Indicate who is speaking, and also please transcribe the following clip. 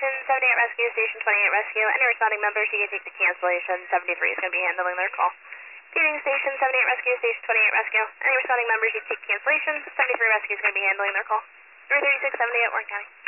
Speaker 1: Station 78 Rescue, Station 28 Rescue. Any responding members, you can take the cancellation. 73 is going to be handling their call. Feeding Station 78 Rescue, Station 28 Rescue. Any responding members, you can take cancellation. 73 Rescue is going to be handling their call. 33678 Warren County.